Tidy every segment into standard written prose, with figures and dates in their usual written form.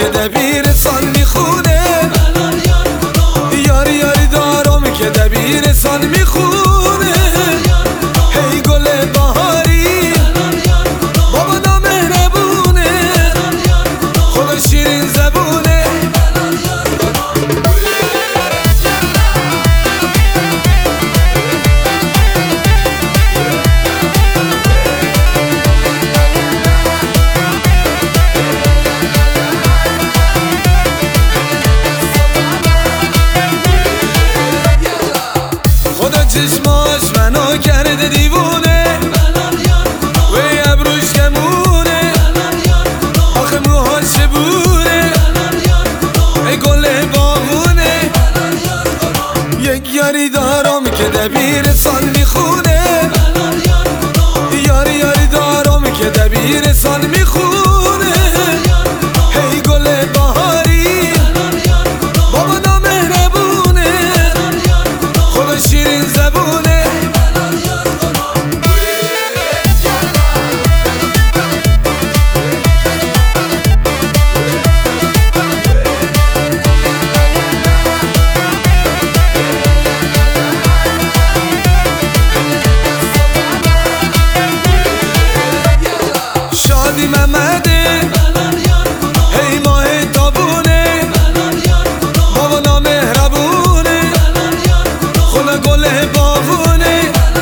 که دبیرستان میخونه، یاری یاری دارم که دبیرستان میخونه. هی گل بهاری بابا نامهربونه، خدا شیرین زبونه. چشماش منو کرده دیوونه، وی ابروش کمونه، آخه موهاش چبونه، ای گل باغونه. یک یاری دارم که دبیرستان میخونه، یاری یاری دارم که دبیرستان میخونه. هی گل بهاری بابا نامهربونه، خدا شیرین زبونه. شادی محمده هی ماه تابونه، بابا نامهربونه، خدا گل باغونه.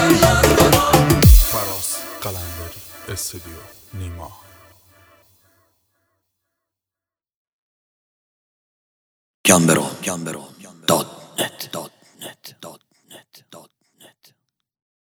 فراز قلندری استودیو نیما. Gambero.dot